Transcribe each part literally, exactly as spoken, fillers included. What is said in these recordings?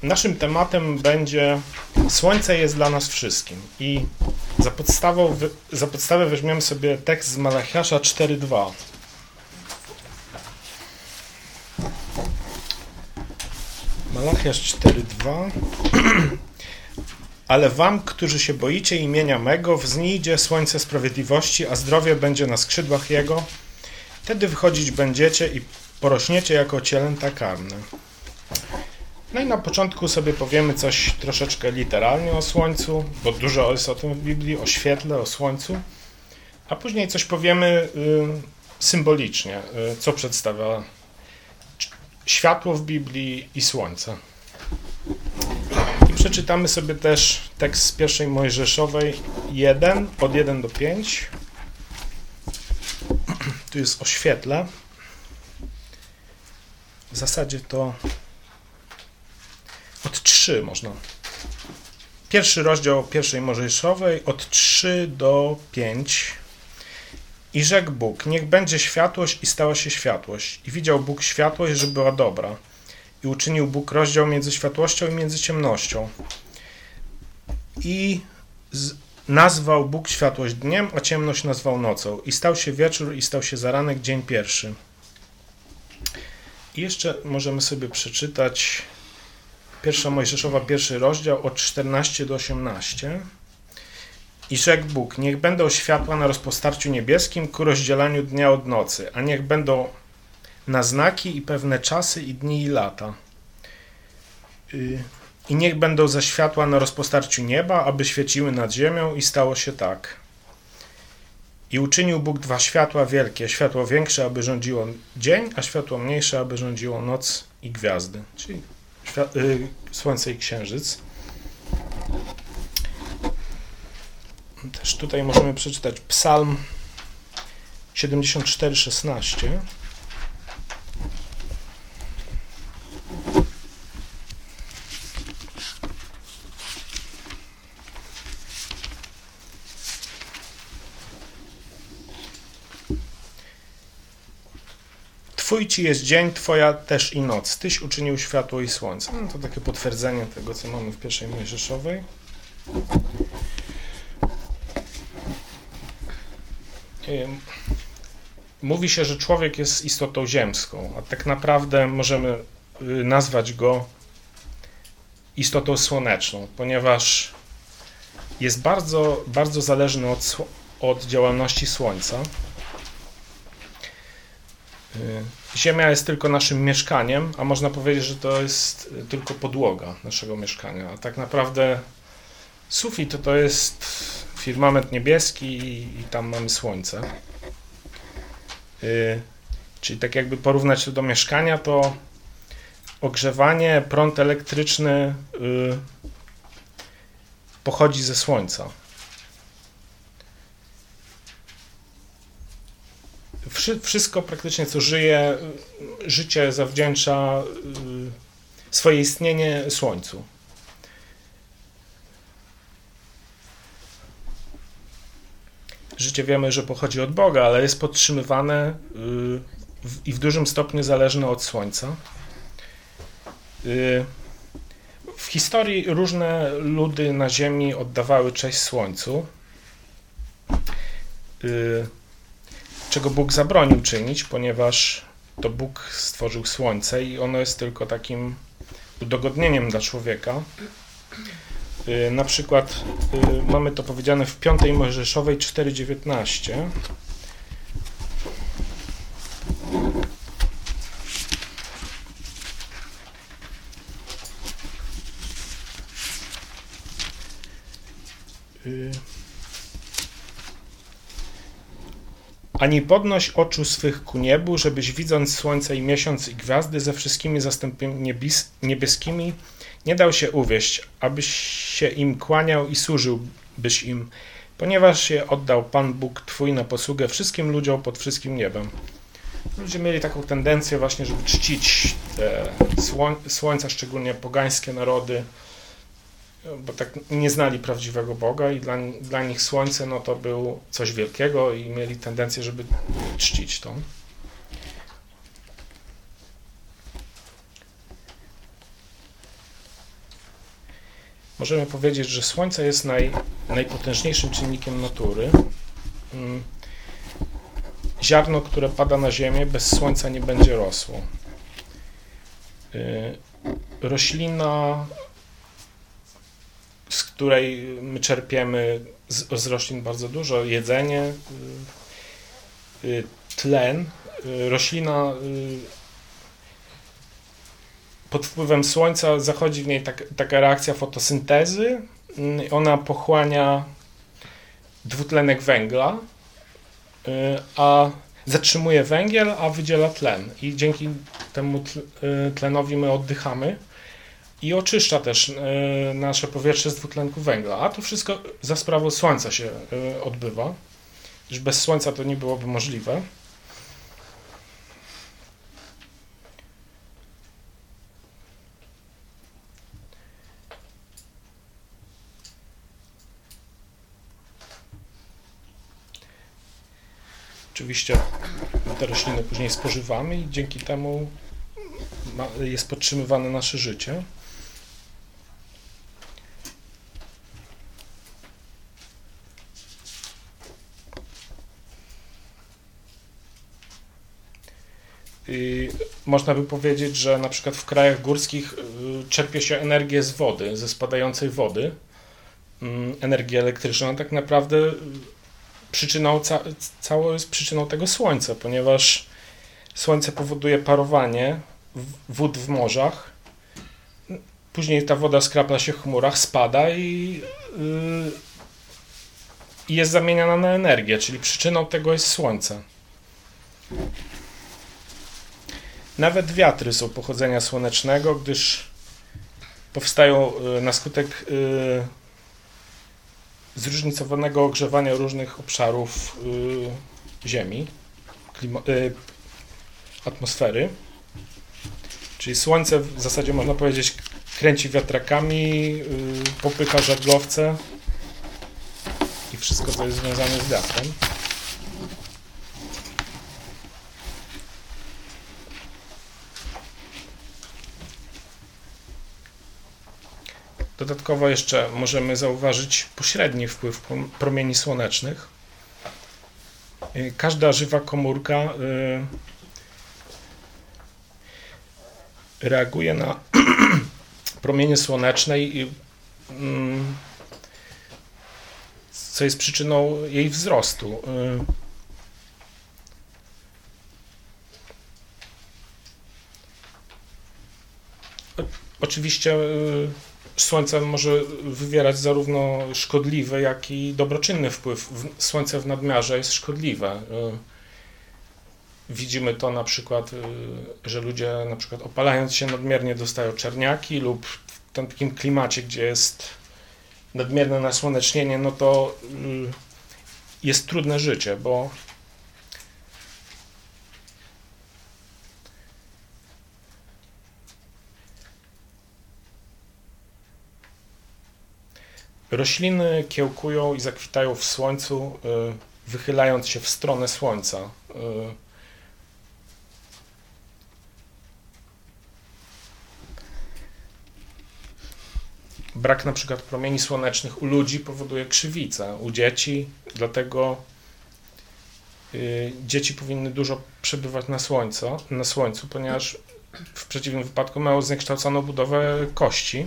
Naszym tematem będzie Słońce jest dla nas wszystkim i za, podstawą, za podstawę weźmiemy sobie tekst z Malachiasza cztery dwa. Malachiasz cztery dwa. Ale wam, którzy się boicie imienia mego, wzniedzie słońce sprawiedliwości, a zdrowie będzie na skrzydłach jego. Wtedy wychodzić będziecie i porośniecie jako cielęta karne. No i na początku sobie powiemy coś troszeczkę literalnie o słońcu, bo dużo jest o tym w Biblii, o świetle, o słońcu, a później coś powiemy y, symbolicznie, y, co przedstawia światło w Biblii i słońce. I przeczytamy sobie też tekst z pierwszej Mojżeszowej jeden, od jeden do pięć. Tu jest o świetle. W zasadzie to od trzy można. Pierwszy rozdział pierwszej Mojżeszowej od trzy do pięć. I rzekł Bóg, niech będzie światłość i stała się światłość. I widział Bóg światłość, że była dobra. I uczynił Bóg rozdział między światłością i między ciemnością. I z... nazwał Bóg światłość dniem, a ciemność nazwał nocą. I stał się wieczór i stał się zaranek, dzień pierwszy. I jeszcze możemy sobie przeczytać pierwsza Mojżeszowa, pierwszy rozdział od czternaście do osiemnaście. I rzekł Bóg, niech będą światła na rozpostarciu niebieskim ku rozdzielaniu dnia od nocy, a niech będą na znaki i pewne czasy i dni i lata. I niech będą za światła na rozpostarciu nieba, aby świeciły nad ziemią, i stało się tak. I uczynił Bóg dwa światła wielkie, światło większe, aby rządziło dzień, a światło mniejsze, aby rządziło noc i gwiazdy, czyli świat- y, słońce i księżyc. Też tutaj możemy przeczytać Psalm siedemdziesiąt cztery szesnaście. Twój ci jest dzień, twoja też i noc. Tyś uczynił światło i słońce. No to takie potwierdzenie tego, co mamy w pierwszej Mojżeszowej. Mówi się, że człowiek jest istotą ziemską, a tak naprawdę możemy nazwać go istotą słoneczną, ponieważ jest bardzo, bardzo zależny od, od działalności Słońca. Ziemia jest tylko naszym mieszkaniem, a można powiedzieć, że to jest tylko podłoga naszego mieszkania, a tak naprawdę sufit to, to jest firmament niebieski i, i tam mamy słońce. Yy, czyli tak jakby porównać to do mieszkania, to ogrzewanie, prąd elektryczny yy, pochodzi ze słońca. Wszy, wszystko praktycznie, co żyje, życie zawdzięcza yy, swoje istnienie słońcu. Życie wiemy, że pochodzi od Boga, ale jest podtrzymywane i w dużym stopniu zależne od Słońca. W historii różne ludy na ziemi oddawały cześć Słońcu, czego Bóg zabronił czynić, ponieważ to Bóg stworzył Słońce i ono jest tylko takim udogodnieniem dla człowieka. Na przykład mamy to powiedziane w piątej Mojżeszowej cztery dziewiętnaście. Ani podnoś oczu swych ku niebu, żebyś widząc słońce i miesiąc i gwiazdy ze wszystkimi zastępami niebieskimi nie dał się uwieść, abyś się im kłaniał i służyłbyś im, ponieważ je oddał Pan Bóg Twój na posługę wszystkim ludziom pod wszystkim niebem. Ludzie mieli taką tendencję właśnie, żeby czcić te słoń, słońca, szczególnie pogańskie narody, bo tak nie znali prawdziwego Boga i dla, dla nich słońce no to było coś wielkiego i mieli tendencję, żeby czcić to. możemy powiedzieć, że Słońce jest naj, najpotężniejszym czynnikiem natury. Ziarno, które pada na ziemię, bez Słońca nie będzie rosło. Roślina, z której my czerpiemy z, z roślin bardzo dużo, jedzenie, tlen. Roślina pod wpływem słońca zachodzi w niej tak, taka reakcja fotosyntezy. Ona pochłania dwutlenek węgla, a zatrzymuje węgiel, a wydziela tlen. I dzięki temu tlenowi my oddychamy. I oczyszcza też nasze powietrze z dwutlenku węgla. A to wszystko za sprawą słońca się odbywa. Już bez słońca to nie byłoby możliwe. Oczywiście te rośliny później spożywamy i dzięki temu jest podtrzymywane nasze życie. I można by powiedzieć, że na przykład w krajach górskich czerpie się energię z wody, ze spadającej wody, energię elektryczną. Tak naprawdę przyczyną, ca, cało jest przyczyną tego słońca, ponieważ słońce powoduje parowanie wód w morzach. Później ta woda skrapla się w chmurach, spada i, yy, i jest zamieniana na energię, czyli przyczyną tego jest słońce. Nawet wiatry są pochodzenia słonecznego, gdyż powstają na skutek yy, zróżnicowanego ogrzewania różnych obszarów yy, Ziemi, klima, yy, atmosfery. Czyli słońce w zasadzie można powiedzieć kręci wiatrakami, yy, popycha żaglowce i wszystko, co jest związane z wiatrem. Dodatkowo jeszcze możemy zauważyć pośredni wpływ promieni słonecznych. Każda żywa komórka reaguje na promienie słoneczne, co jest przyczyną jej wzrostu. Oczywiście Słońce może wywierać zarówno szkodliwy, jak i dobroczynny wpływ. Słońce w nadmiarze jest szkodliwe. Widzimy to na przykład, że ludzie na przykład opalając się nadmiernie dostają czerniaki lub w takim klimacie, gdzie jest nadmierne nasłonecznienie, no to jest trudne życie, bo rośliny kiełkują i zakwitają w słońcu, wychylając się w stronę słońca. Brak na przykład promieni słonecznych u ludzi powoduje krzywicę, u dzieci, dlatego dzieci powinny dużo przebywać na słońcu, na słońcu, ponieważ w przeciwnym wypadku mają zniekształconą budowę kości.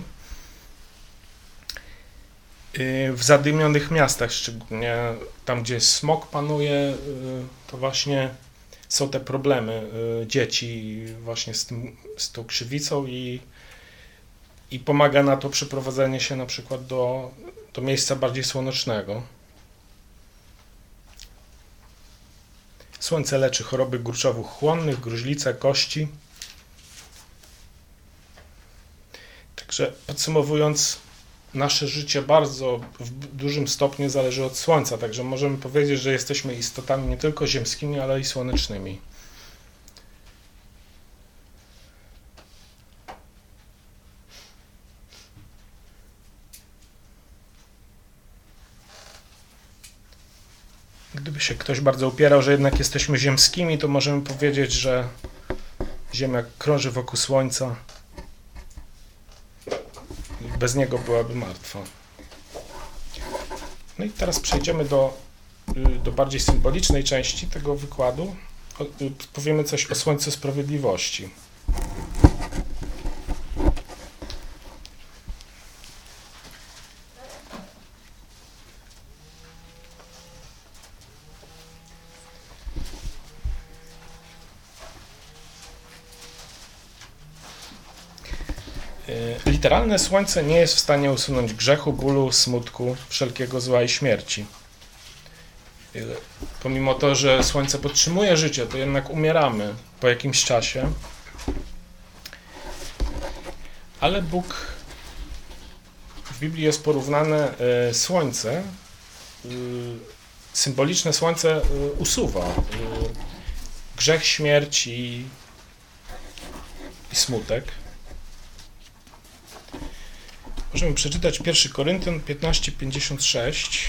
W zadymionych miastach, szczególnie tam, gdzie smog panuje, to właśnie są te problemy dzieci właśnie z, tym, z tą krzywicą i, i pomaga na to przeprowadzenie się na przykład do, do miejsca bardziej słonecznego. Słońce leczy choroby gruczowo-chłonnych, gruźlicę, kości. Także podsumowując, nasze życie bardzo w dużym stopniu zależy od Słońca, także możemy powiedzieć, że jesteśmy istotami nie tylko ziemskimi, ale i słonecznymi. Gdyby się ktoś bardzo upierał, że jednak jesteśmy ziemskimi, to możemy powiedzieć, że Ziemia krąży wokół Słońca. bez niego byłaby martwa. No i teraz przejdziemy do, do bardziej symbolicznej części tego wykładu. Powiemy coś o Słońcu Sprawiedliwości. Literalne słońce nie jest w stanie usunąć grzechu, bólu, smutku, wszelkiego zła i śmierci. Pomimo to, że słońce podtrzymuje życie, to jednak umieramy po jakimś czasie. Ale Bóg, w Biblii jest porównane słońce, symboliczne słońce usuwa grzech, śmierć i, i smutek. Możemy przeczytać pierwszy Koryntian piętnaście pięćdziesiąt sześć.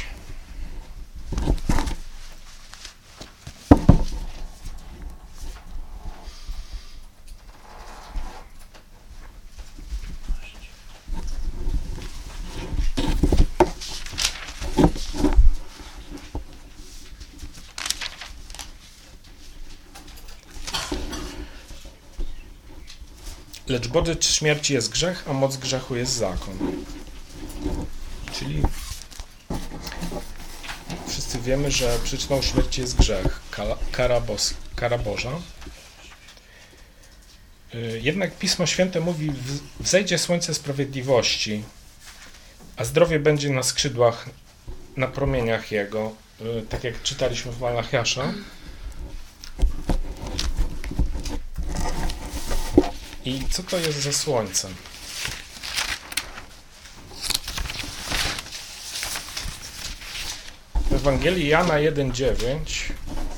Lecz bodź śmierci jest grzech, a moc grzechu jest zakon. Czyli wszyscy wiemy, że przyczyną śmierci jest grzech, kara, bos, kara Boża. Jednak Pismo Święte mówi, wzejdzie słońce sprawiedliwości, a zdrowie będzie na skrzydłach, na promieniach Jego, tak jak czytaliśmy w Malachiasza. I co to jest za słońce? W Ewangelii Jana jeden dziewięć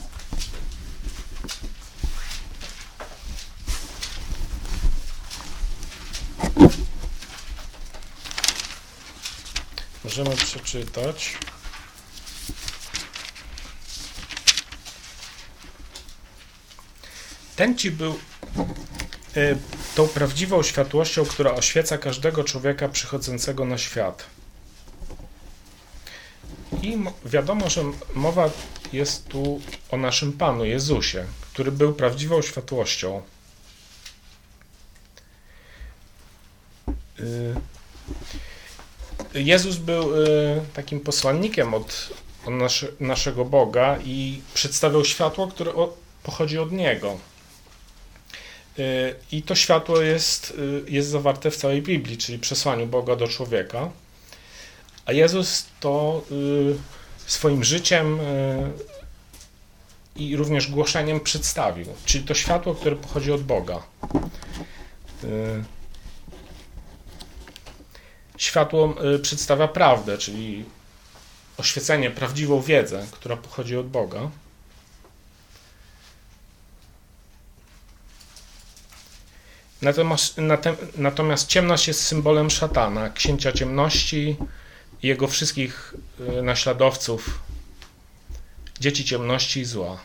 możemy przeczytać. Ten ci był y, tą prawdziwą światłością, która oświeca każdego człowieka przychodzącego na świat. I wiadomo, że mowa jest tu o naszym Panu Jezusie, który był prawdziwą światłością. Jezus był takim posłannikiem od, od nasze, naszego Boga i przedstawiał światło, które pochodzi od Niego. I to światło jest, jest zawarte w całej Biblii, czyli przesłaniu Boga do człowieka. A Jezus to swoim życiem i również głoszeniem przedstawił, czyli to światło, które pochodzi od Boga. Światło przedstawia prawdę, czyli oświecenie, prawdziwą wiedzę, która pochodzi od Boga. Natomiast, natomiast ciemność jest symbolem szatana, księcia ciemności i jego wszystkich naśladowców, dzieci ciemności i zła.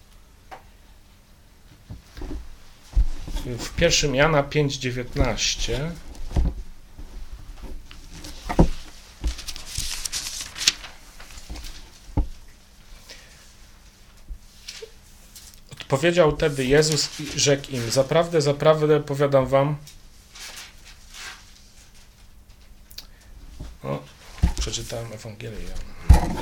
W pierwszym Jana pięć dziewiętnaście odpowiedział wtedy Jezus i rzekł im: zaprawdę, zaprawdę powiadam wam. O, przeczytałem Ewangelię Jana.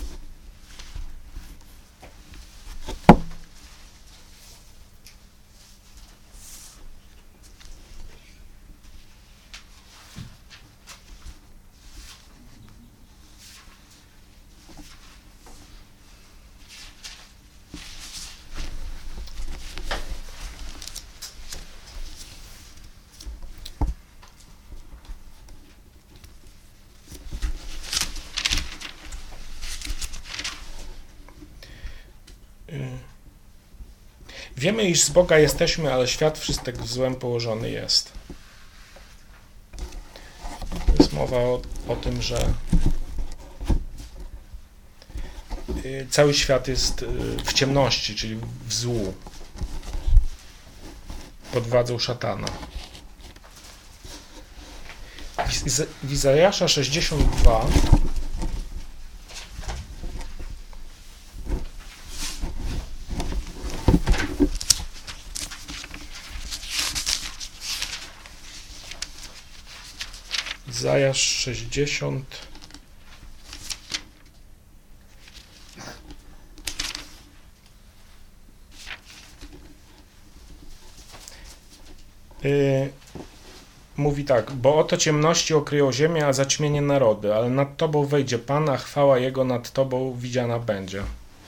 Wiemy, iż z Boga jesteśmy, ale świat wszystek w złem położony jest. Jest mowa o, o tym, że cały świat jest w ciemności, czyli w złu, pod władzą szatana. w Izajasza sześćdziesiąt dwa Izajasz sześćdziesiąt yy, mówi tak: bo oto ciemności okryją ziemię, a zaćmienie narody, ale nad Tobą wejdzie Pan, a chwała Jego nad Tobą widziana będzie.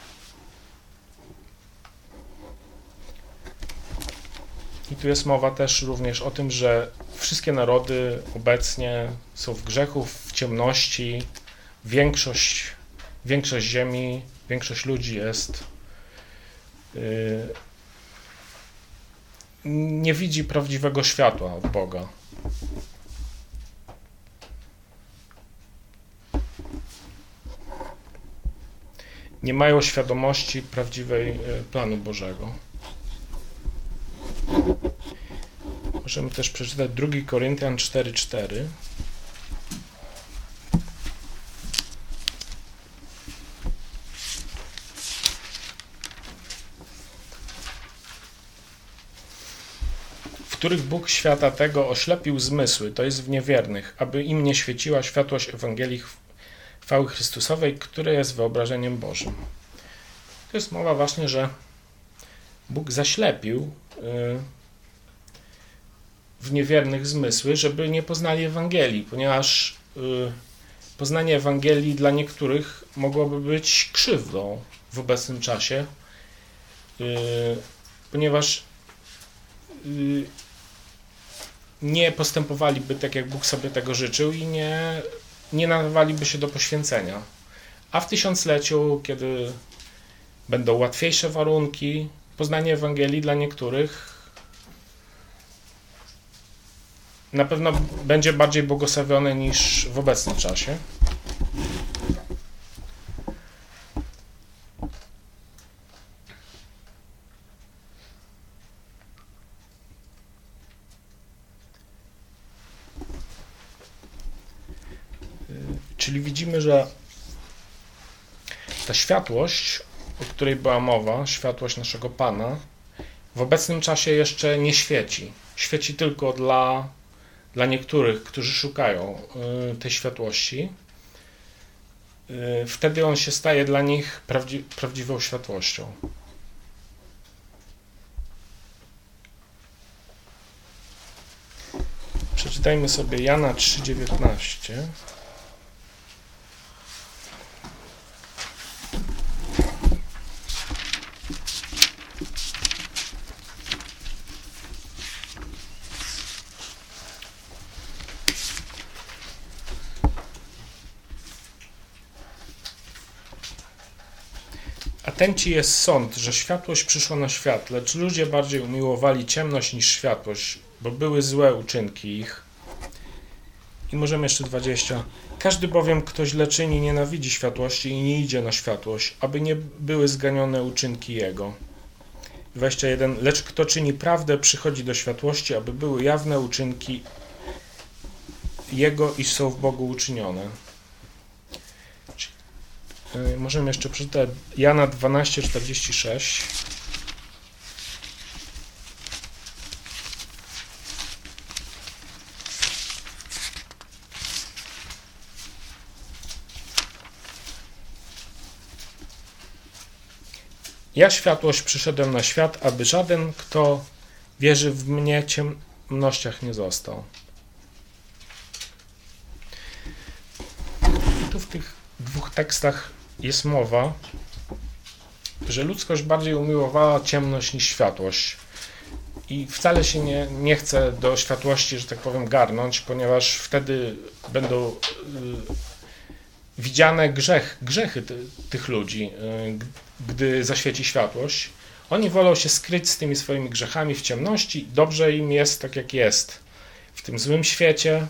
I tu jest mowa też również o tym, że wszystkie narody obecnie są w grzechu, w ciemności. Większość, większość ziemi, większość ludzi jest yy, nie widzi prawdziwego światła od Boga. Nie mają świadomości prawdziwej planu Bożego. Możemy też przeczytać drugi Koryntian cztery cztery. W których Bóg świata tego oślepił zmysły, to jest w niewiernych, aby im nie świeciła światłość Ewangelii chwały Chrystusowej, które jest wyobrażeniem Bożym. To jest mowa właśnie, że Bóg zaślepił yy, w niewiernych zmysły, żeby nie poznali Ewangelii, ponieważ yy, poznanie Ewangelii dla niektórych mogłoby być krzywdą w obecnym czasie, yy, ponieważ yy, nie postępowaliby tak, jak Bóg sobie tego życzył i nie, nie nadawaliby się do poświęcenia. A w tysiącleciu, kiedy będą łatwiejsze warunki, poznanie Ewangelii dla niektórych na pewno będzie bardziej błogosławione niż w obecnym czasie. Czyli widzimy, że ta światłość, o której była mowa, światłość naszego Pana, w obecnym czasie jeszcze nie świeci. Świeci tylko dla, dla niektórych, którzy szukają y, tej światłości. Y, wtedy on się staje dla nich prawdzi- prawdziwą światłością. Przeczytajmy sobie Jana trzy dziewiętnaście. A ten ci jest sąd, że światłość przyszła na świat, lecz ludzie bardziej umiłowali ciemność niż światłość, bo były złe uczynki ich. I możemy jeszcze dwadzieścia. Każdy bowiem, kto źle czyni, nienawidzi światłości i nie idzie na światłość, aby nie były zganione uczynki jego. dwadzieścia jeden. Lecz kto czyni prawdę, przychodzi do światłości, aby były jawne uczynki jego, iż są w Bogu uczynione. Możemy jeszcze przeczytać Jana dwanaście czterdzieści sześć. Ja światłość przyszedłem na świat, aby żaden, kto wierzy w mnie, ciemnościach nie został. Tu w tych dwóch tekstach jest mowa, że ludzkość bardziej umiłowała ciemność niż światłość. I wcale się nie, nie chce do światłości, że tak powiem, garnąć, ponieważ wtedy będą y, widziane grzech, grzechy ty, tych ludzi, y, gdy zaświeci światłość. Oni wolą się skryć z tymi swoimi grzechami w ciemności. Dobrze im jest tak, jak jest w tym złym świecie.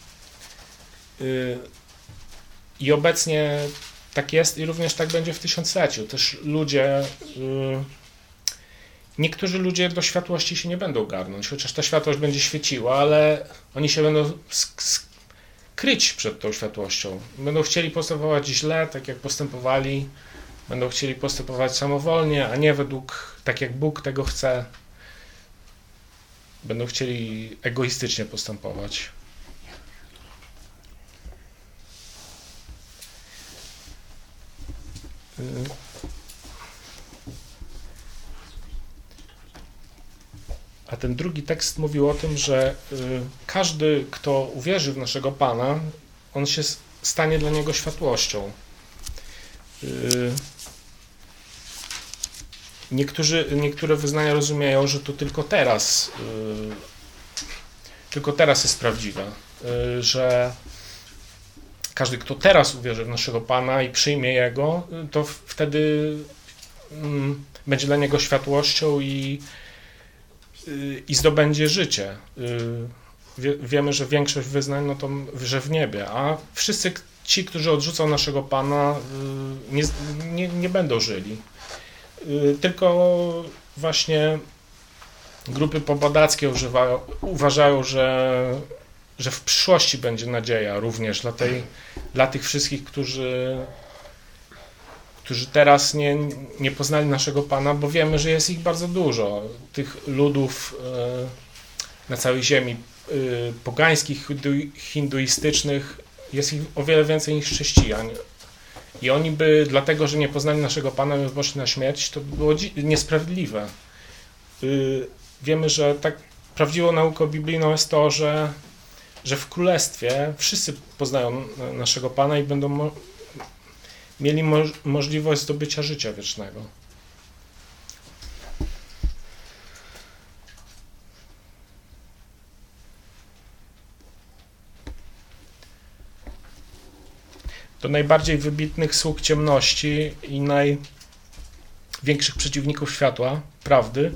Y, I obecnie tak jest i również tak będzie w tysiącleciu. Też ludzie, yy, niektórzy ludzie do światłości się nie będą garnąć, chociaż ta światłość będzie świeciła, ale oni się będą sk- sk- kryć przed tą światłością. Będą chcieli postępować źle, tak jak postępowali, będą chcieli postępować samowolnie, a nie według, tak jak Bóg tego chce. Będą chcieli egoistycznie postępować. A ten drugi tekst mówił o tym, że każdy, kto uwierzy w naszego Pana, on się stanie dla niego światłością. Niektórzy, niektóre wyznania rozumieją, że to tylko teraz, tylko teraz jest prawdziwe, że każdy, kto teraz uwierzy w naszego Pana i przyjmie Jego, to wtedy będzie dla niego światłością i, i zdobędzie życie. Wie, wiemy, że większość wyznań, no to, że w niebie, a wszyscy ci, którzy odrzucą naszego Pana, nie, nie, nie będą żyli. Tylko właśnie grupy pobadackie używają, uważają, że, że w przyszłości będzie nadzieja również dla, tej, dla tych wszystkich, którzy, którzy teraz nie, nie poznali naszego Pana, bo wiemy, że jest ich bardzo dużo. Tych ludów na całej ziemi pogańskich, hinduistycznych jest ich o wiele więcej niż chrześcijan. I oni by, dlatego, że nie poznali naszego Pana, by poszli na śmierć, to by było niesprawiedliwe. Yy, wiemy, że tak prawdziwą nauką biblijną jest to, że, że w Królestwie wszyscy poznają naszego Pana i będą mo mieli mo możliwość zdobycia życia wiecznego. Do najbardziej wybitnych sług ciemności i największych przeciwników światła, prawdy,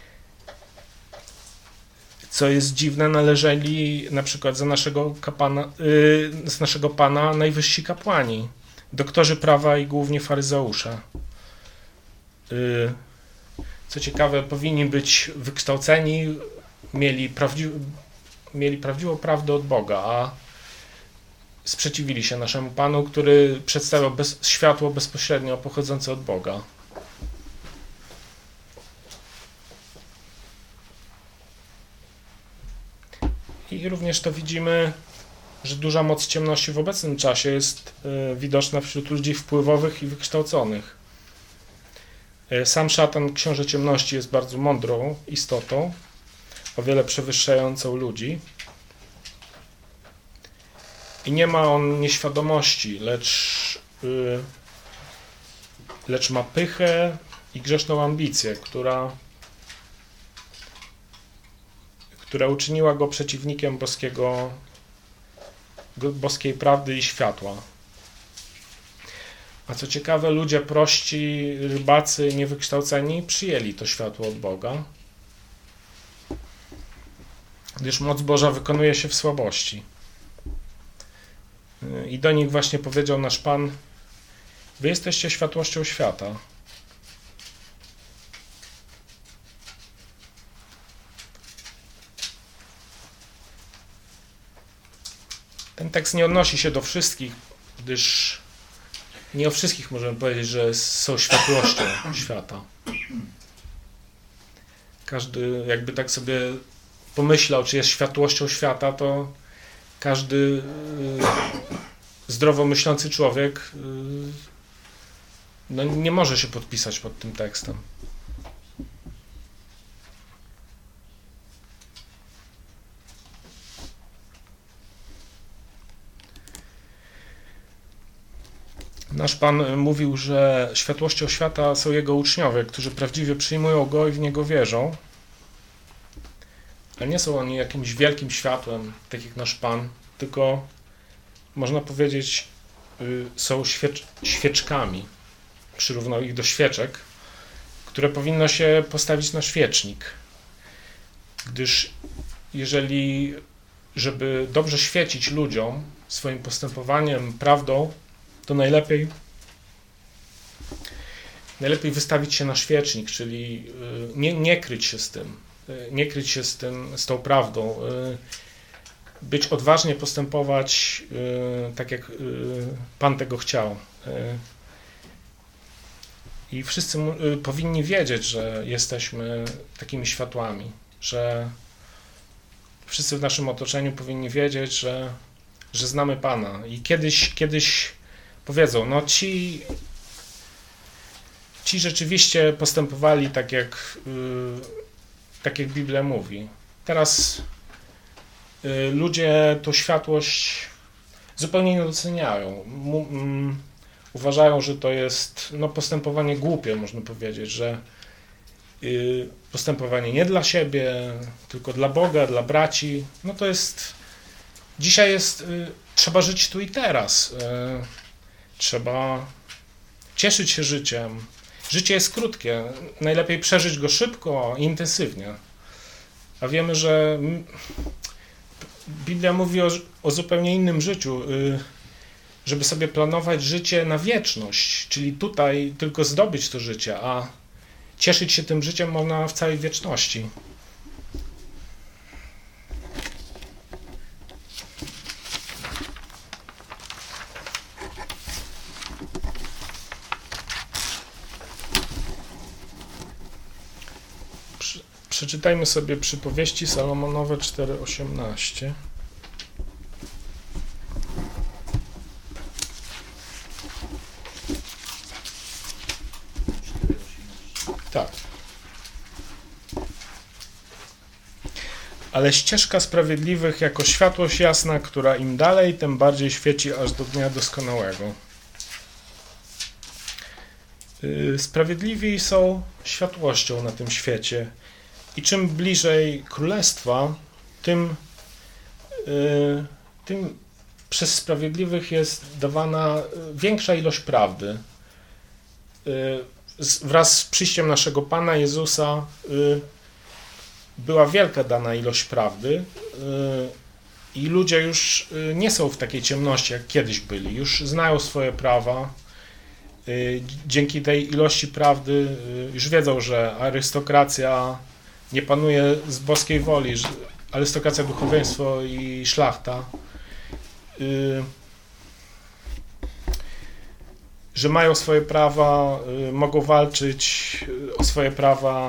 co jest dziwne, należeli na przykład za naszego, kapana, yy, z naszego Pana najwyżsi kapłani, doktorzy prawa i głównie faryzeusze. Yy, co ciekawe, powinni być wykształceni, mieli, prawdziw mieli prawdziwą prawdę od Boga, a sprzeciwili się naszemu Panu, który przedstawiał bez, światło bezpośrednio pochodzące od Boga. I również to widzimy, że duża moc ciemności w obecnym czasie jest y, widoczna wśród ludzi wpływowych i wykształconych. Y, sam szatan, książę ciemności, jest bardzo mądrą istotą, o wiele przewyższającą ludzi. I nie ma on nieświadomości, lecz, yy, lecz ma pychę i grzeszną ambicję, która, która uczyniła go przeciwnikiem boskiego, boskiej prawdy i światła. A co ciekawe, ludzie prości, rybacy, niewykształceni przyjęli to światło od Boga, gdyż moc Boża wykonuje się w słabości. I do nich właśnie powiedział nasz Pan: wy jesteście światłością świata. Ten tekst nie odnosi się do wszystkich, gdyż nie o wszystkich możemy powiedzieć, że są światłością świata. Każdy jakby tak sobie pomyślał, czy jest światłością świata, to każdy zdrowo myślący człowiek no, nie może się podpisać pod tym tekstem. Nasz Pan mówił, że światłością świata są Jego uczniowie, którzy prawdziwie przyjmują Go i w Niego wierzą. Ale nie są oni jakimś wielkim światłem, tak jak nasz Pan, tylko można powiedzieć, są świecz świeczkami. Przyrównał ich do świeczek, które powinno się postawić na świecznik. Gdyż jeżeli, żeby dobrze świecić ludziom swoim postępowaniem, prawdą, to najlepiej najlepiej wystawić się na świecznik, czyli nie, nie kryć się z tym. Nie kryć się z tym, z tą prawdą. być odważnie postępować tak, jak Pan tego chciał. I wszyscy powinni wiedzieć, że jesteśmy takimi światłami, że wszyscy w naszym otoczeniu powinni wiedzieć, że, że znamy Pana. I kiedyś, kiedyś powiedzą, no ci, ci rzeczywiście postępowali tak jak, tak jak Biblia mówi. Teraz ludzie tą światłość zupełnie nie doceniają. Uważają, że to jest no, postępowanie głupie, można powiedzieć, że postępowanie nie dla siebie, tylko dla Boga, dla braci. No to jest, dzisiaj jest, trzeba żyć tu i teraz. Trzeba cieszyć się życiem. Życie jest krótkie. Najlepiej przeżyć go szybko i intensywnie. A wiemy, że Biblia mówi o, o zupełnie innym życiu, żeby sobie planować życie na wieczność, czyli tutaj tylko zdobyć to życie, a cieszyć się tym życiem można w całej wieczności. Przy, przeczytajmy sobie przypowieści Salomonowe cztery osiemnaście. Tak. Ale ścieżka sprawiedliwych jako światłość jasna, która im dalej, tym bardziej świeci aż do dnia doskonałego. Sprawiedliwi są światłością na tym świecie i czym bliżej królestwa, tym, tym przez sprawiedliwych jest dawana większa ilość prawdy. Wraz z przyjściem naszego Pana Jezusa była wielka dana ilość prawdy i ludzie już nie są w takiej ciemności, jak kiedyś byli. Już znają swoje prawa. Dzięki tej ilości prawdy już wiedzą, że arystokracja nie panuje z boskiej woli, że arystokracja, duchowieństwo i szlachta, że mają swoje prawa, mogą walczyć o swoje prawa.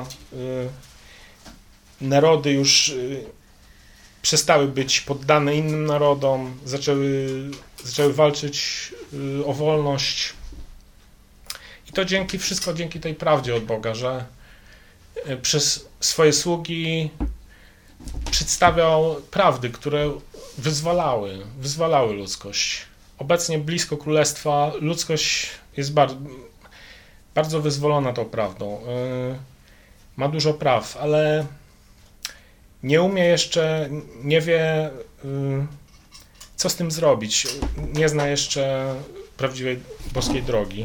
Narody już przestały być poddane innym narodom, zaczęły, zaczęły walczyć o wolność. I to dzięki, wszystko dzięki tej prawdzie od Boga, że przez swoje sługi przedstawiał prawdy, które wyzwalały, wyzwalały ludzkość. Obecnie blisko Królestwa ludzkość jest bardzo, bardzo wyzwolona tą prawdą. Ma dużo praw, ale nie umie jeszcze, nie wie, co z tym zrobić. Nie zna jeszcze prawdziwej boskiej drogi.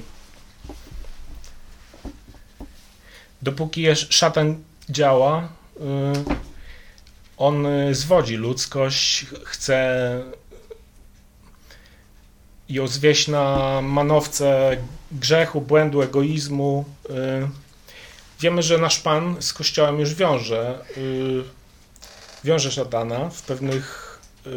Dopóki szatan działa, on zwodzi ludzkość, chce ją zwieść na manowce grzechu, błędu, egoizmu. Wiemy, że nasz Pan z Kościołem już wiąże, wiąże szatana w pewnych,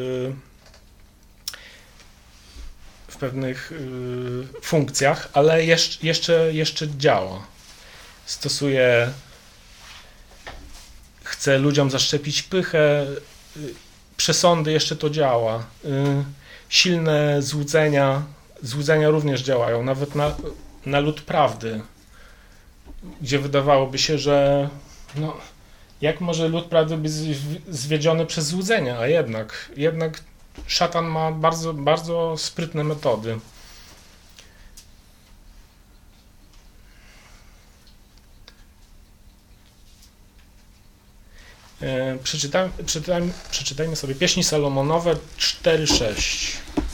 w pewnych funkcjach, ale jeszcze, jeszcze, jeszcze działa. Stosuje, chce ludziom zaszczepić pychę, przesądy, jeszcze to działa. Silne złudzenia, złudzenia również działają, nawet na, na lud prawdy, gdzie wydawałoby się, że no, jak może lud prawdy być zwiedziony przez złudzenia, a jednak, jednak szatan ma bardzo, bardzo sprytne metody. Przeczytajmy, przeczytajmy, przeczytajmy sobie pieśni Salomonowe cztery sześć.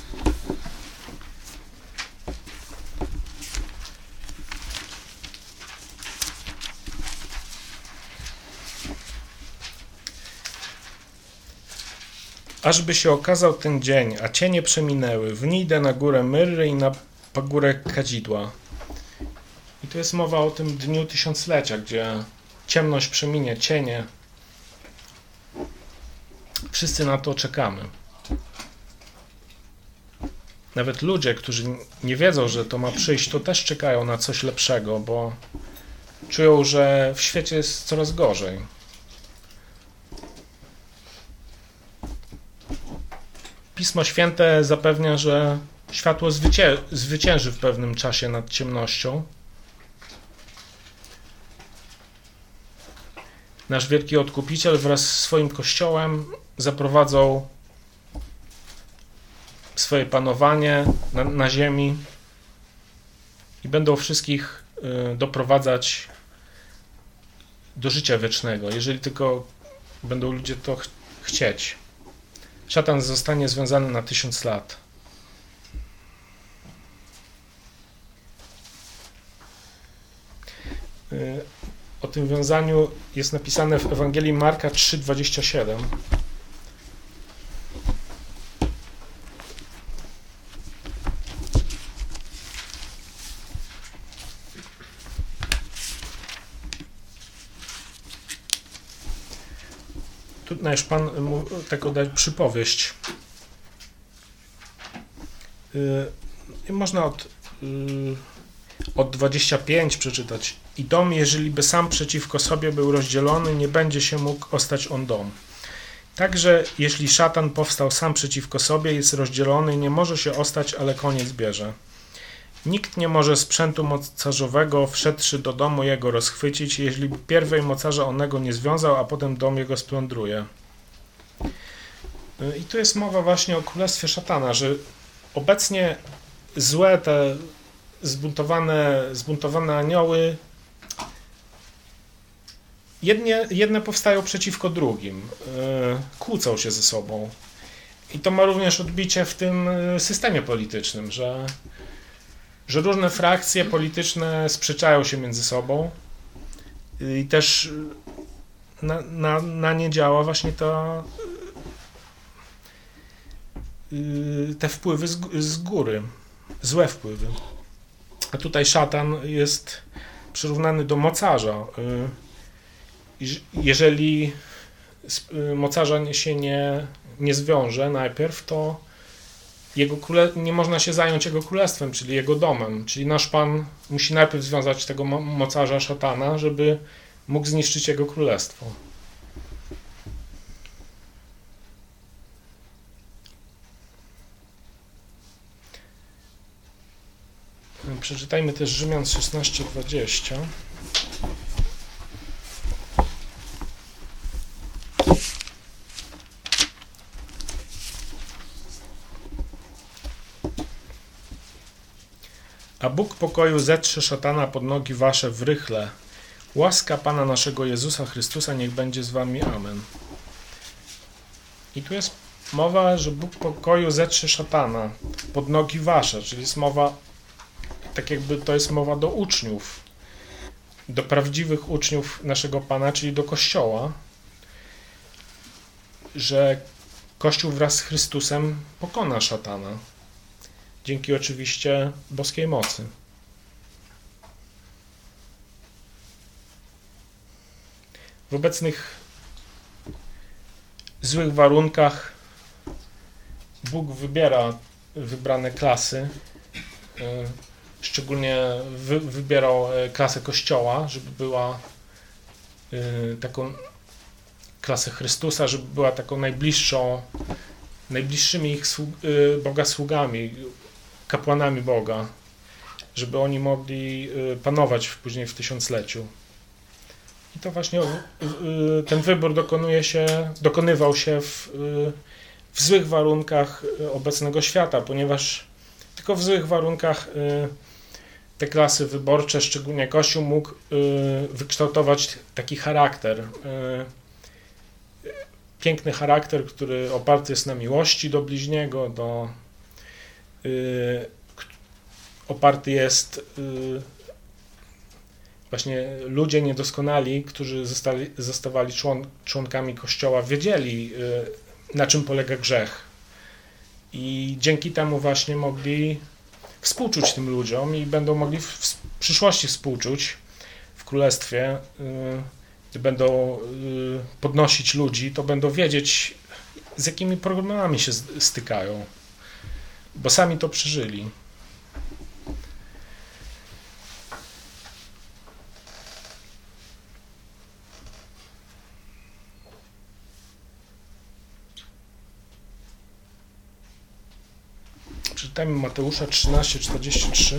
Ażby się okazał ten dzień, a cienie przeminęły, wnijdę na górę Myrry i na pagórek Kadzidła. I tu jest mowa o tym dniu tysiąclecia, gdzie ciemność przeminie, cienie. Wszyscy na to czekamy. nawet ludzie, którzy nie wiedzą, że to ma przyjść, to też czekają na coś lepszego, bo czują, że w świecie jest coraz gorzej. Pismo Święte zapewnia, że światło zwycię- zwycięży w pewnym czasie nad ciemnością. Nasz wielki Odkupiciel wraz z swoim Kościołem zaprowadzą swoje panowanie na, na ziemi i będą wszystkich y, doprowadzać do życia wiecznego, jeżeli tylko będą ludzie to ch- chcieć. Szatan zostanie związany na tysiąc lat. Y, o tym wiązaniu jest napisane w Ewangelii Marka trzy dwadzieścia siedem. Tu już Pan mu taką dać przypowieść. Yy, można od, yy, od dwudziestego piątego przeczytać. I dom, jeżeli by sam przeciwko sobie był rozdzielony, nie będzie się mógł ostać on dom. Także jeśli szatan powstał sam przeciwko sobie, jest rozdzielony, nie może się ostać, ale koniec bierze. Nikt nie może sprzętu mocarzowego, wszedłszy do domu jego, rozchwycić, jeśli pierwej mocarza onego nie związał, a potem dom jego splądruje. I tu jest mowa właśnie o królestwie szatana, że obecnie złe te zbuntowane, zbuntowane anioły jednie, jedne powstają przeciwko drugim, kłócą się ze sobą. I to ma również odbicie w tym systemie politycznym, że że różne frakcje polityczne sprzeczają się między sobą i też na, na, na nie działa właśnie to, te wpływy z, z góry, złe wpływy. A tutaj szatan jest przyrównany do mocarza. Jeżeli mocarza się nie, nie zwiąże najpierw, to Jego króle... nie można się zająć jego królestwem, czyli jego domem. Czyli nasz Pan musi najpierw związać tego mo- mocarza szatana, żeby mógł zniszczyć jego królestwo. Przeczytajmy też Rzymian szesnaście dwadzieścia. A Bóg pokoju zetrze szatana pod nogi wasze w rychle. Łaska Pana naszego Jezusa Chrystusa niech będzie z wami. Amen. I tu jest mowa, że Bóg pokoju zetrze szatana pod nogi wasze, czyli jest mowa, tak jakby to jest mowa do uczniów, do prawdziwych uczniów naszego Pana, czyli do Kościoła, że Kościół wraz z Chrystusem pokona szatana. Dzięki oczywiście boskiej mocy. W obecnych złych warunkach Bóg wybiera wybrane klasy, szczególnie wy, wybierał klasę Kościoła, żeby była taką klasę Chrystusa, żeby była taką najbliższą, najbliższymi ich sług, Boga sługami, kapłanami Boga, żeby oni mogli panować później w tysiącleciu. I to właśnie ten wybór dokonuje się, dokonywał się w, w złych warunkach obecnego świata, ponieważ tylko w złych warunkach te klasy wyborcze, szczególnie Kościół, mógł wykształtować taki charakter. Piękny charakter, który oparty jest na miłości do bliźniego, do, yy, oparty jest yy, właśnie ludzie niedoskonali, którzy zostali, zostawali człon, członkami Kościoła, wiedzieli, yy, na czym polega grzech. I dzięki temu właśnie mogli współczuć tym ludziom i będą mogli w, w przyszłości współczuć w Królestwie. Yy, Gdy będą podnosić ludzi, to będą wiedzieć, z jakimi problemami się stykają. bo sami to przeżyli. Przeczytajmy Mateusza trzynaście czterdzieści trzy.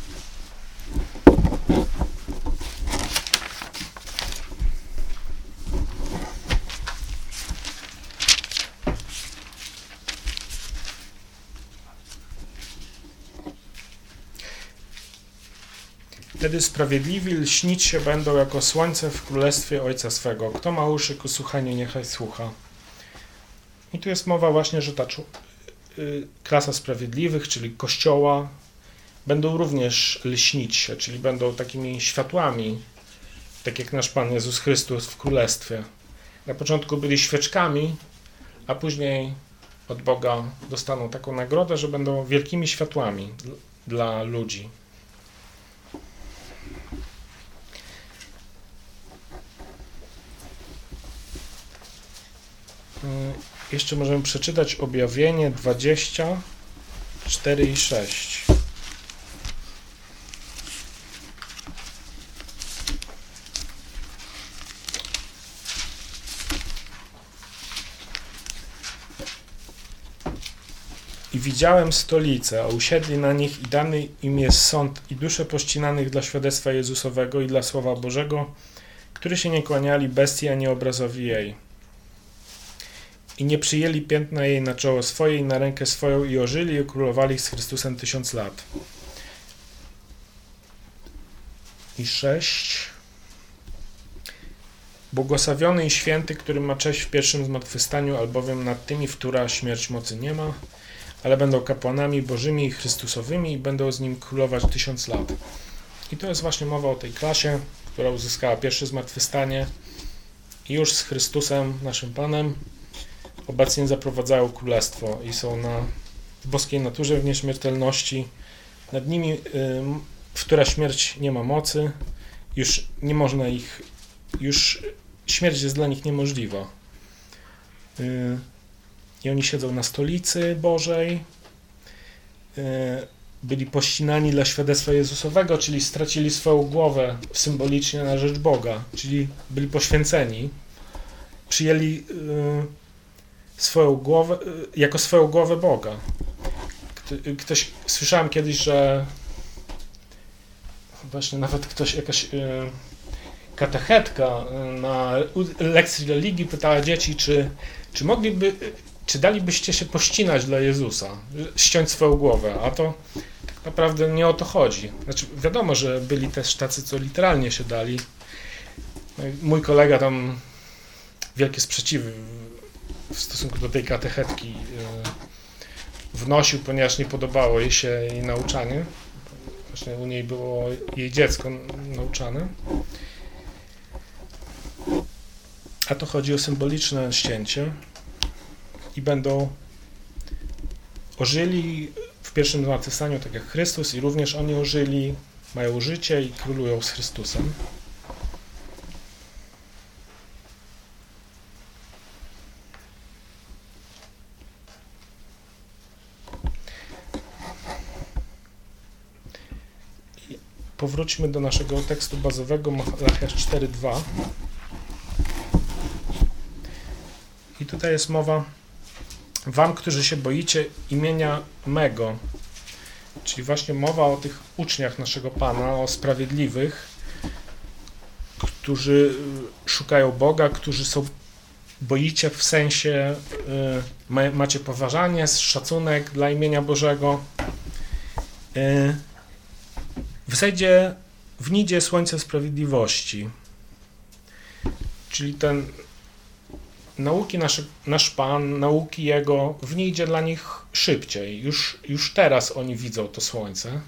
Wtedy sprawiedliwi lśnić się będą jako słońce w królestwie Ojca swego. Kto ma uszy ku słuchaniu, niechaj słucha. I tu jest mowa właśnie, że ta klasa sprawiedliwych, czyli Kościoła, będą również lśnić się, czyli będą takimi światłami, tak jak nasz Pan Jezus Chrystus w Królestwie. Na początku byli świeczkami, a później od Boga dostaną taką nagrodę, że będą wielkimi światłami dla ludzi. Jeszcze możemy przeczytać Objawienie dwadzieścia cztery i sześć. I widziałem stolice, a usiedli na nich i dany im jest sąd i dusze pościnanych dla świadectwa Jezusowego i dla Słowa Bożego, którzy się nie kłaniali bestii ani obrazowi jej. I nie przyjęli piętna jej na czoło swoje i na rękę swoją i ożyli i królowali z Chrystusem tysiąc lat. I sześć. Błogosławiony i święty, który ma cześć w pierwszym zmartwychwstaniu, albowiem nad tymi, w która śmierć mocy nie ma, ale będą kapłanami bożymi i chrystusowymi i będą z nim królować tysiąc lat. I to jest właśnie mowa o tej klasie, która uzyskała pierwsze zmartwychwstanie i już z Chrystusem, naszym Panem, obecnie zaprowadzają królestwo i są na, w boskiej naturze, w nieśmiertelności. Nad nimi, w która śmierć nie ma mocy, już nie można ich, już śmierć jest dla nich niemożliwa. I oni siedzą na stolicy Bożej, byli pościnani dla świadectwa Jezusowego, czyli stracili swoją głowę symbolicznie na rzecz Boga, czyli byli poświęceni, przyjęli swoją głowę, jako swoją głowę Boga. Ktoś, słyszałem kiedyś, że właśnie nawet ktoś, jakaś katechetka na lekcji religii pytała dzieci, czy, czy mogliby, czy dalibyście się pościnać dla Jezusa, ściąć swoją głowę, a to tak naprawdę nie o to chodzi. Znaczy, wiadomo, że byli też tacy, co literalnie się dali. Mój kolega tam wielkie sprzeciwy w stosunku do tej katechetki wnosił, ponieważ nie podobało jej się jej nauczanie. Właśnie u niej było jej dziecko nauczane. A to chodzi o symboliczne ścięcie i będą ożyli w pierwszym zmartwychwstaniu, tak jak Chrystus, i również oni ożyli, mają życie i królują z Chrystusem. Powróćmy do naszego tekstu bazowego, Malachiasz cztery dwa. I tutaj jest mowa: wam, którzy się boicie imienia mego, czyli właśnie mowa o tych uczniach naszego Pana, o sprawiedliwych, którzy szukają Boga, którzy są, boicie w sensie, y, macie poważanie, szacunek dla imienia Bożego. Y, Wzejdzie, wnidzie słońce sprawiedliwości, czyli ten nauki nasz, nasz Pan, nauki Jego, wnidzie dla nich szybciej. Już, już teraz oni widzą to słońce.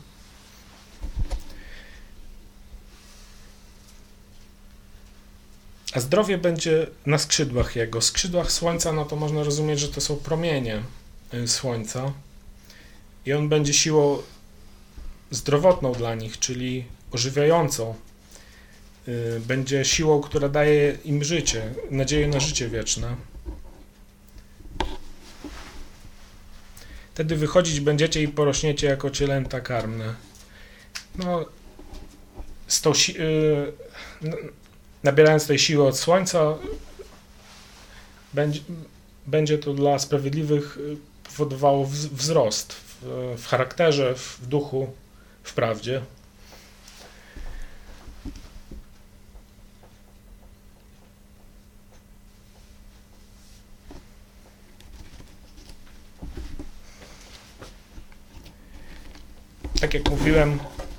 A zdrowie będzie na skrzydłach Jego. Skrzydłach słońca, no to można rozumieć, że to są promienie słońca. I on będzie siłą zdrowotną dla nich, czyli ożywiającą. Będzie siłą, która daje im życie, nadzieję na życie wieczne. Wtedy wychodzić będziecie i porośniecie jako cielęta karmne. No, z tą si- yy, nabierając tej siły od słońca, będzie, będzie to dla sprawiedliwych powodowało wzrost w, w charakterze, w duchu, w prawdzie. Tak jak mówiłem,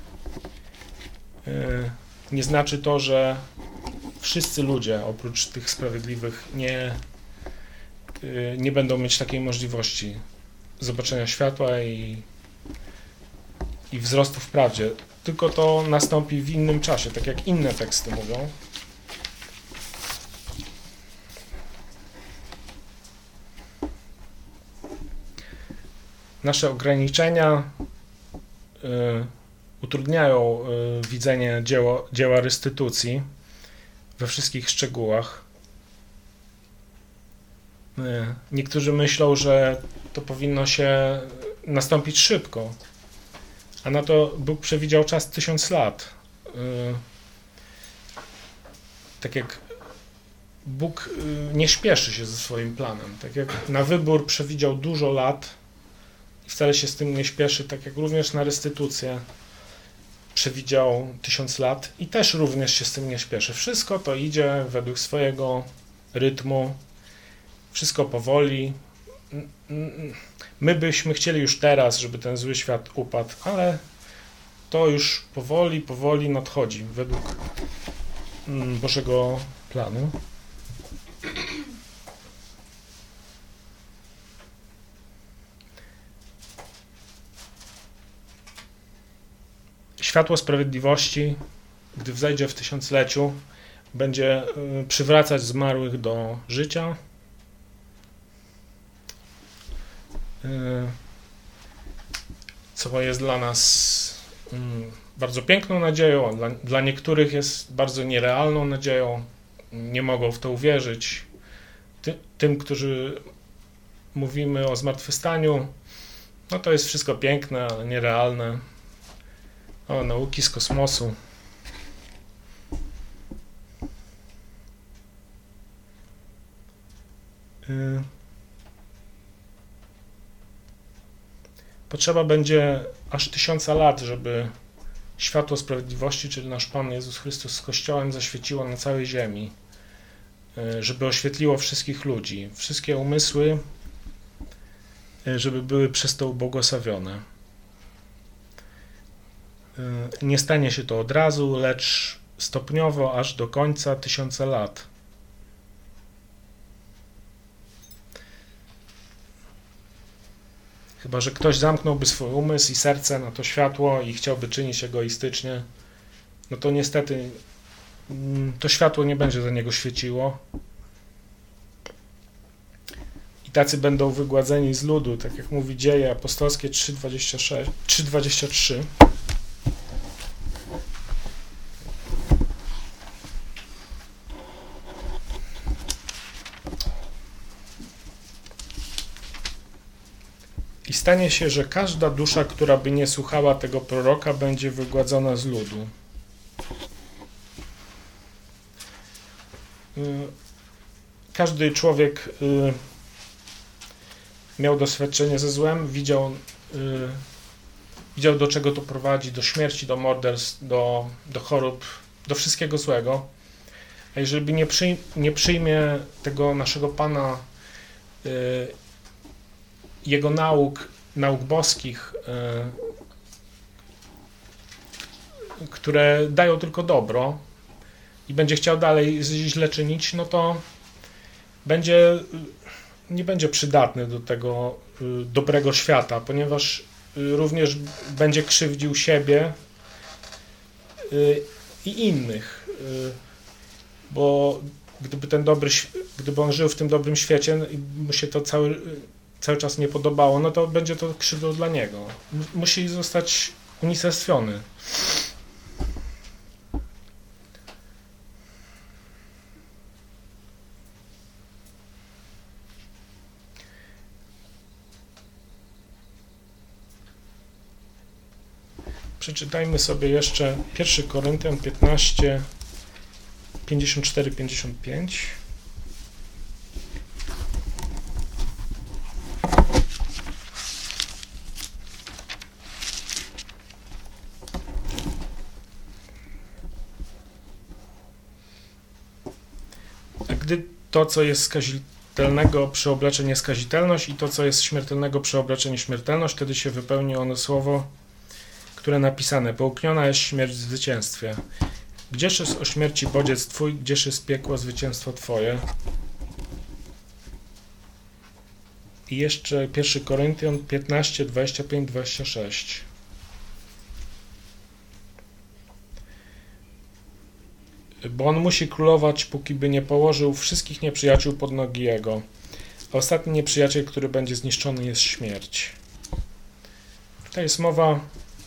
nie znaczy to, że wszyscy ludzie, oprócz tych sprawiedliwych, nie, nie będą mieć takiej możliwości zobaczenia światła i, i wzrostu w prawdzie. Tylko to nastąpi w innym czasie, tak jak inne teksty mówią. Nasze ograniczenia y, utrudniają y, widzenie dzieło, dzieła restytucji we wszystkich szczegółach. Y, niektórzy myślą, że to powinno się nastąpić szybko, a na to Bóg przewidział czas tysiąc lat. Y, tak jak Bóg y, nie śpieszy się ze swoim planem, tak jak na wybór przewidział dużo lat i wcale się z tym nie śpieszy, tak jak również na restytucję przewidział tysiąc lat i też również się z tym nie śpieszy. Wszystko to idzie według swojego rytmu, wszystko powoli. My byśmy chcieli już teraz, żeby ten zły świat upadł, ale to już powoli, powoli nadchodzi według Bożego planu. Światło sprawiedliwości, gdy wzejdzie w tysiącleciu, będzie przywracać zmarłych do życia. Co jest dla nas bardzo piękną nadzieją, a dla, dla niektórych jest bardzo nierealną nadzieją. Nie mogą w to uwierzyć. Ty, tym, którzy mówimy o zmartwychwstaniu, no to jest wszystko piękne, ale nierealne. O, nauki z kosmosu. Yy. Potrzeba będzie aż tysiąca lat, żeby światło sprawiedliwości, czyli nasz Pan Jezus Chrystus z Kościołem zaświeciło na całej ziemi, yy, żeby oświetliło wszystkich ludzi, wszystkie umysły, yy, żeby były przez to ubłogosławione. Nie stanie się to od razu, lecz stopniowo aż do końca tysiąca lat. Chyba że ktoś zamknąłby swój umysł i serce na to światło i chciałby czynić egoistycznie, no to niestety to światło nie będzie za niego świeciło. I tacy będą wygładzeni z ludu, tak jak mówi Dzieje Apostolskie trzy dwadzieścia sześć, trzy dwadzieścia trzy. I stanie się, że każda dusza, która by nie słuchała tego proroka, będzie wygładzona z ludu. Każdy człowiek miał doświadczenie ze złem, widział, widział do czego to prowadzi, do śmierci, do morderstw, do, do chorób, do wszystkiego złego. A jeżeli nie, przyj nie przyjmie tego naszego Pana, Jego nauk, nauk boskich, które dają tylko dobro i będzie chciał dalej źle czynić, no to będzie, nie będzie przydatny do tego dobrego świata, ponieważ również będzie krzywdził siebie i innych, bo gdyby ten dobry, gdyby on żył w tym dobrym świecie i mu się to cały cały czas nie podobało, no to będzie to krzywdą dla niego. Musi zostać unicestwiony. Przeczytajmy sobie jeszcze pierwszy Koryntian piętnaście, pięćdziesiąt cztery pięćdziesiąt pięć. A gdy to, co jest skazitelnego, przeoblecze nieskazitelność i to, co jest śmiertelnego, przeoblecze nieśmiertelność, wtedy się wypełni ono słowo, które napisane: połkniona jest śmierć w zwycięstwie. Gdzież jest o śmierci bodziec Twój, gdzież jest piekło zwycięstwo Twoje? I jeszcze pierwszy Koryntian piętnaście, dwadzieścia pięć, dwadzieścia sześć. Bo on musi królować, póki by nie położył wszystkich nieprzyjaciół pod nogi jego. A ostatni nieprzyjaciel, który będzie zniszczony, jest śmierć. Tutaj jest mowa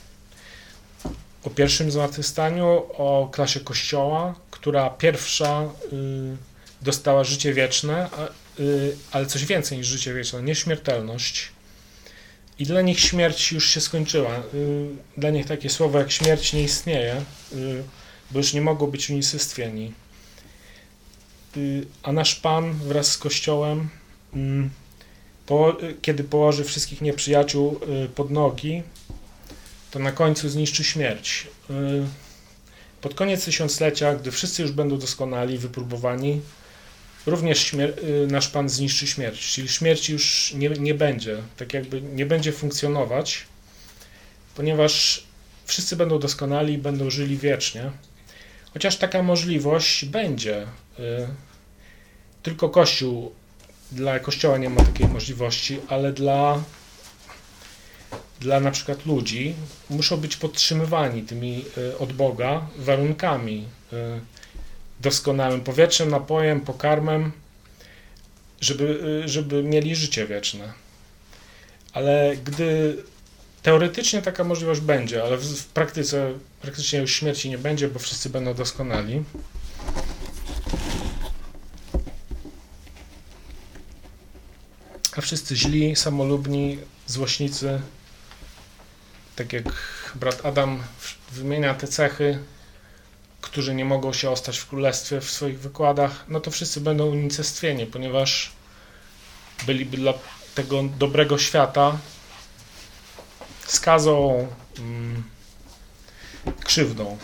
o pierwszym zmartwychwstaniu, o klasie Kościoła, która pierwsza y, dostała życie wieczne, a, y, ale coś więcej niż życie wieczne, nieśmiertelność. I dla nich śmierć już się skończyła. Y, dla nich takie słowo jak śmierć nie istnieje, y, bo już nie mogą być unicestwieni. Y, a nasz Pan wraz z Kościołem, y, po, y, kiedy położy wszystkich nieprzyjaciół y, pod nogi, to na końcu zniszczy śmierć. Pod koniec tysiąclecia, gdy wszyscy już będą doskonali, wypróbowani, również nasz Pan zniszczy śmierć, czyli śmierci już nie, nie będzie, tak jakby nie będzie funkcjonować, ponieważ wszyscy będą doskonali i będą żyli wiecznie. Chociaż taka możliwość będzie, tylko Kościół, dla Kościoła nie ma takiej możliwości, ale dla dla na przykład ludzi muszą być podtrzymywani tymi y, od Boga warunkami y, doskonałym powietrzem, napojem, pokarmem, żeby, y, żeby mieli życie wieczne. Ale gdy teoretycznie taka możliwość będzie, ale w, w praktyce praktycznie już śmierci nie będzie, bo wszyscy będą doskonali. A wszyscy źli, samolubni, złośnicy, tak jak brat Adam wymienia te cechy, którzy nie mogą się ostać w królestwie w swoich wykładach, no to wszyscy będą unicestwieni, ponieważ byliby dla tego dobrego świata skazą, mm, krzywdą.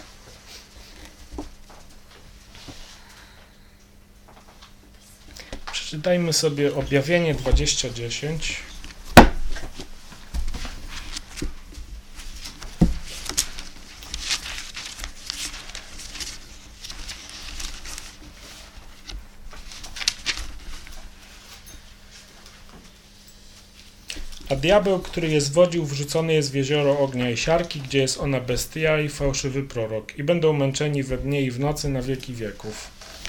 Przeczytajmy sobie Objawienie dwadzieścia dziesięć. A diabeł, który je zwodził, wrzucony jest w jezioro ognia i siarki, gdzie jest ona bestia i fałszywy prorok, i będą męczeni we dnie i w nocy na wieki wieków.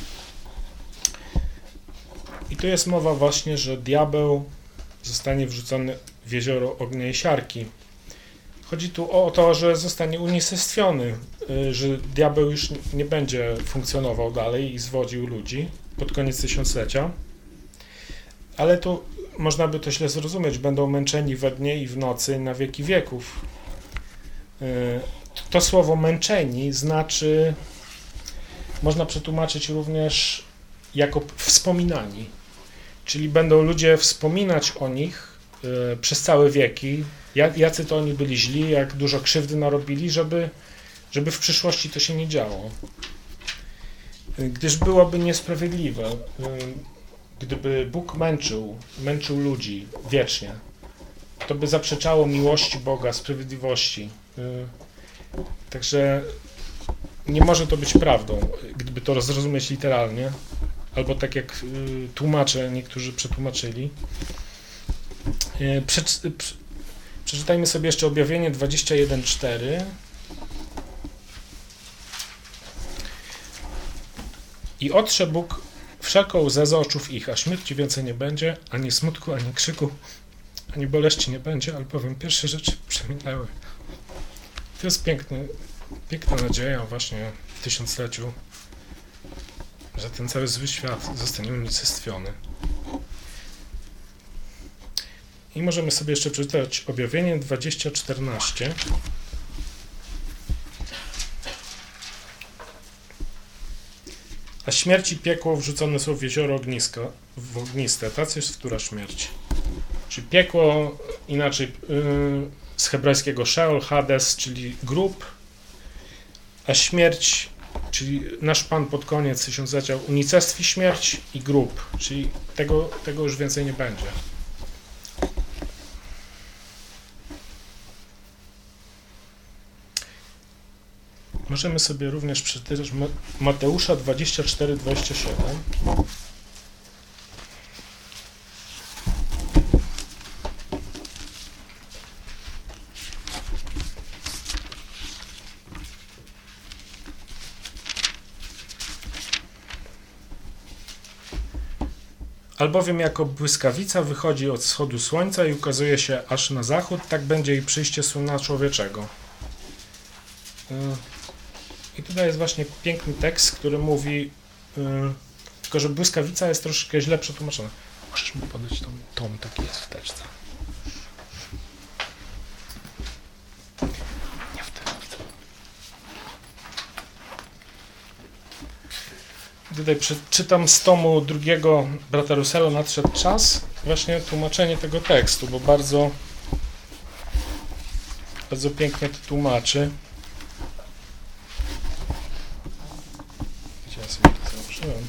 I tu jest mowa właśnie, że diabeł zostanie wrzucony w jezioro ognia i siarki. Chodzi tu o to, że zostanie unicestwiony, że diabeł już nie będzie funkcjonował dalej i zwodził ludzi pod koniec tysiąclecia. Ale tu można by to źle zrozumieć, będą męczeni we dnie i w nocy na wieki wieków. To słowo męczeni znaczy, można przetłumaczyć również jako wspominani. Czyli będą ludzie wspominać o nich przez całe wieki, jacy to oni byli źli, jak dużo krzywdy narobili, żeby, żeby w przyszłości to się nie działo. Gdyż byłoby niesprawiedliwe, gdyby Bóg męczył, męczył ludzi wiecznie, to by zaprzeczało miłości Boga, sprawiedliwości. Także nie może to być prawdą, gdyby to zrozumieć literalnie, albo tak jak tłumacze niektórzy przetłumaczyli. Przeczytajmy sobie jeszcze Objawienie dwadzieścia jeden cztery. I otrze Bóg wszelką łzę z oczów ich, a śmierci więcej nie będzie, ani smutku, ani krzyku, ani boleści nie będzie, albowiem pierwsze rzeczy przeminęły. To jest piękny, piękna nadzieja właśnie w tysiącleciu, że ten cały zły świat zostanie unicestwiony. I możemy sobie jeszcze przeczytać Objawienie dwadzieścia czternaście. A śmierć i piekło wrzucone są w jezioro ognisko, w ogniste. Ta jest która śmierć? Czyli piekło, inaczej yy, z hebrajskiego Sheol, Hades, czyli grób, a śmierć, czyli nasz Pan pod koniec tysiąclecia unicestwi śmierć i grób, czyli tego, tego już więcej nie będzie. Możemy sobie również przeczytać Mateusza dwadzieścia cztery, dwadzieścia siedem. Albowiem jako błyskawica wychodzi od wschodu słońca i ukazuje się aż na zachód, tak będzie i przyjście Syna Człowieczego. I tutaj jest właśnie piękny tekst, który mówi, tylko że błyskawica jest troszkę źle przetłumaczona. Możesz mi podać tą, tom, taki jest w teczce. Nie w teczce. Tutaj czytam z tomu drugiego brata Russella Nadszedł czas, właśnie tłumaczenie tego tekstu, bo bardzo bardzo pięknie to tłumaczy. Gdzie ja sobie to założyłem?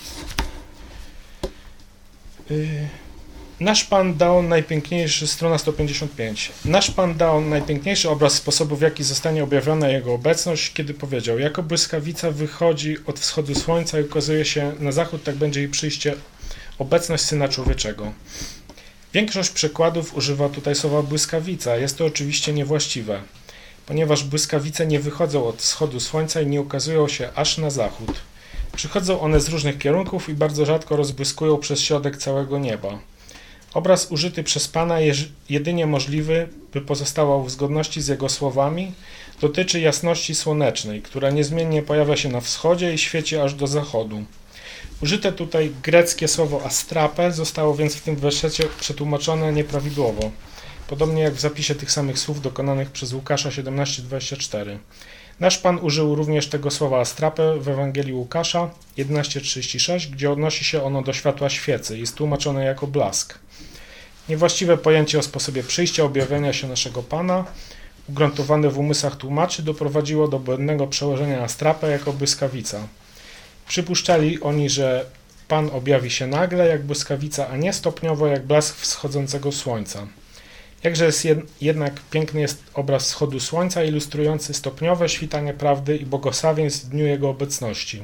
Yy, nasz Pan dał najpiękniejszy, strona sto pięćdziesiąt pięć. Nasz Pan dał najpiękniejszy obraz sposobu, w jaki zostanie objawiona Jego obecność, kiedy powiedział: jako błyskawica wychodzi od wschodu słońca i ukazuje się na zachód, tak będzie jej przyjście, obecność Syna Człowieczego. Większość przekładów używa tutaj słowa błyskawica. Jest to oczywiście niewłaściwe, ponieważ błyskawice nie wychodzą od wschodu słońca i nie ukazują się aż na zachód. Przychodzą one z różnych kierunków i bardzo rzadko rozbłyskują przez środek całego nieba. Obraz użyty przez Pana jest jedynie możliwy, by pozostał w zgodności z Jego słowami, dotyczy jasności słonecznej, która niezmiennie pojawia się na wschodzie i świeci aż do zachodu. Użyte tutaj greckie słowo astrape zostało więc w tym wersecie przetłumaczone nieprawidłowo, podobnie jak w zapisie tych samych słów dokonanych przez Łukasza siedemnaście dwadzieścia cztery. Nasz Pan użył również tego słowa astrape w Ewangelii Łukasza jedenaście trzydzieści sześć, gdzie odnosi się ono do światła świecy i jest tłumaczone jako blask. Niewłaściwe pojęcie o sposobie przyjścia, objawiania się naszego Pana, ugruntowane w umysłach tłumaczy, doprowadziło do błędnego przełożenia astrape jako błyskawica. Przypuszczali oni, że Pan objawi się nagle jak błyskawica, a nie stopniowo jak blask wschodzącego słońca. Jakże jest jednak piękny jest obraz wschodu słońca, ilustrujący stopniowe świtanie prawdy i błogosławieństw w dniu Jego obecności.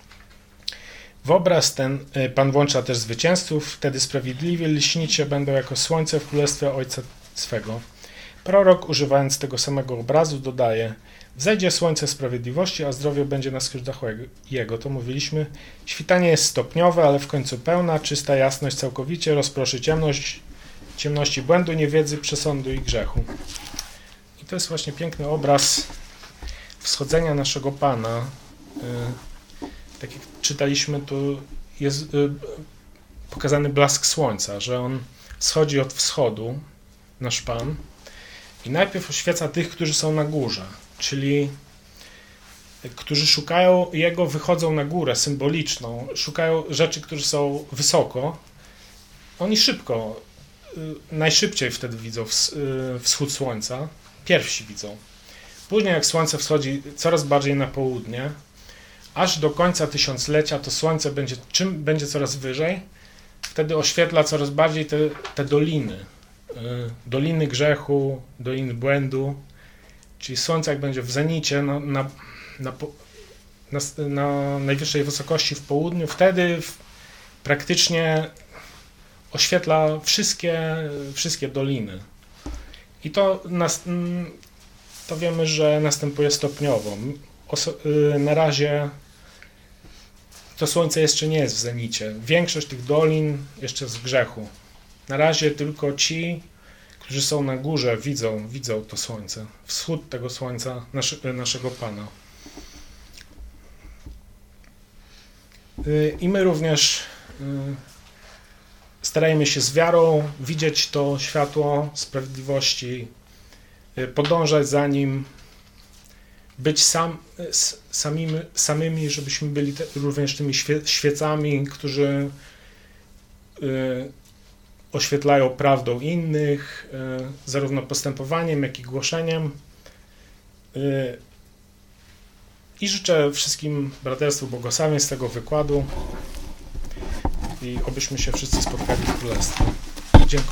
W obraz ten Pan włącza też zwycięzców, wtedy sprawiedliwi lśnić się będą jako słońce w królestwie Ojca swego. Prorok, używając tego samego obrazu, dodaje: wzejdzie słońce sprawiedliwości, a zdrowie będzie na skrzydłach Jego. To mówiliśmy. Świtanie jest stopniowe, ale w końcu pełna, czysta jasność całkowicie rozproszy ciemność, ciemności błędu, niewiedzy, przesądu i grzechu. I to jest właśnie piękny obraz wschodzenia naszego Pana. Tak jak czytaliśmy, tu jest pokazany blask słońca, że On wschodzi od wschodu, nasz Pan, i najpierw oświeca tych, którzy są na górze, czyli którzy szukają Jego, wychodzą na górę symboliczną, szukają rzeczy, które są wysoko. Oni szybko, najszybciej wtedy widzą wschód słońca, pierwsi widzą. Później jak słońce wschodzi coraz bardziej na południe, aż do końca tysiąclecia to słońce będzie, czym będzie coraz wyżej, wtedy oświetla coraz bardziej te, te doliny. Doliny grzechu, doliny błędu, czyli słońce jak będzie w zenicie, na, na, na, na, na najwyższej wysokości w południu, wtedy w, praktycznie oświetla wszystkie, wszystkie doliny. I to, nas, to wiemy, że następuje stopniowo. Na razie to słońce jeszcze nie jest w zenicie. Większość tych dolin jeszcze jest w grzechu. Na razie tylko ci, którzy są na górze, widzą, widzą to słońce, wschód tego słońca naszy, naszego Pana. I my również starajmy się z wiarą widzieć to światło sprawiedliwości, podążać za nim, być sam, samimi, samymi, żebyśmy byli te, również tymi świe, świecami, którzy y, oświetlają prawdą innych, y, zarówno postępowaniem, jak i głoszeniem. Y, I życzę wszystkim braterstwu błogosławień z tego wykładu i obyśmy się wszyscy spotkali w Królestwie. Dziękuję.